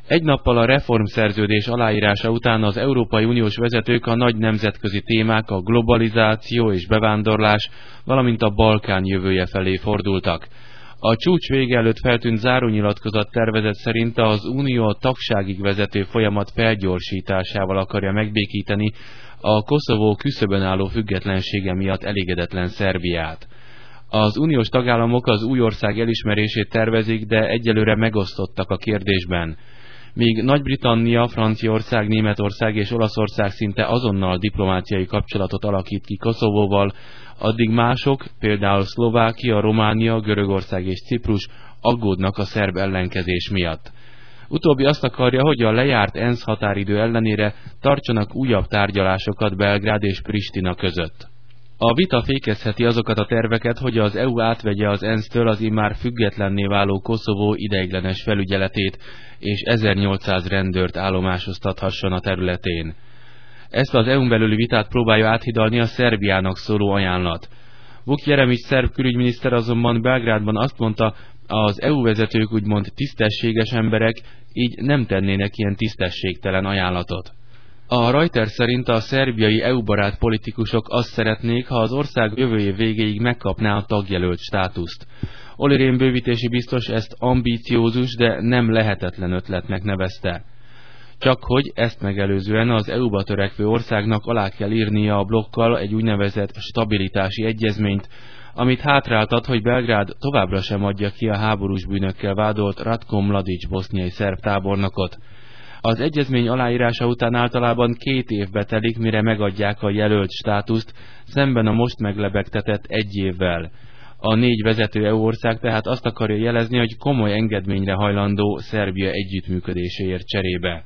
Egy nappal a reformszerződés aláírása után az Európai Uniós vezetők a nagy nemzetközi témák, a globalizáció és bevándorlás, valamint a Balkán jövője felé fordultak. A csúcs vége előtt feltűnt zárónyilatkozat tervezet szerint az Unió a tagságig vezető folyamat felgyorsításával akarja megbékíteni a Koszovó küszöbön álló függetlensége miatt elégedetlen Szerbiát. Az uniós tagállamok az új ország elismerését tervezik, de egyelőre megosztottak a kérdésben. Míg Nagy-Britannia, Franciaország, Németország és Olaszország szinte azonnal diplomáciai kapcsolatot alakít ki Koszovóval, addig mások, például Szlovákia, Románia, Görögország és Ciprus aggódnak a szerb ellenkezés miatt. Utóbbi azt akarja, hogy a lejárt ENSZ határidő ellenére tartsanak újabb tárgyalásokat Belgrád és Pristina között. A vita fékezheti azokat a terveket, hogy az EU átvegye az ENSZ-től az immár függetlenné váló Koszovó ideiglenes felügyeletét, és 1800 rendőrt állomásoztathasson a területén. Ezt az EU-n belüli vitát próbálja áthidalni a Szerbiának szóló ajánlat. Vuk Jeremić szerb külügyminiszter azonban Belgrádban azt mondta, az EU vezetők úgymond tisztességes emberek, így nem tennének ilyen tisztességtelen ajánlatot. A Reuters szerint a szerbiai EU-barát politikusok azt szeretnék, ha az ország jövő év végéig megkapná a tagjelölt státuszt. Olli Rehn bővítési biztos ezt ambíciózus, de nem lehetetlen ötletnek nevezte. Csak hogy ezt megelőzően az EU-ba törekvő országnak alá kell írnia a blokkal egy úgynevezett stabilitási egyezményt, amit hátráltat, hogy Belgrád továbbra sem adja ki a háborús bűnökkel vádolt Ratko Mladić boszniai szerb tábornokot. Az egyezmény aláírása után általában 2 évbe telik, mire megadják a jelölt státuszt, szemben a most meglebegtetett 1 évvel. A 4 vezető EU ország tehát azt akarja jelezni, hogy komoly engedményre hajlandó Szerbia együttműködéséért cserébe.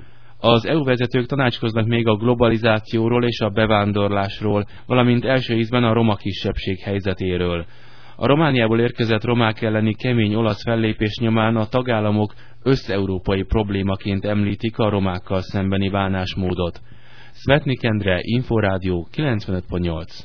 Az EU vezetők tanácskoznak még a globalizációról és a bevándorlásról, valamint első ízben a roma kisebbség helyzetéről. A Romániából érkezett romák elleni kemény olasz fellépés nyomán a tagállamok összeurópai problémaként említik a romákkal szembeni bánásmódot. Svetnik Endre, Inforádió 95.8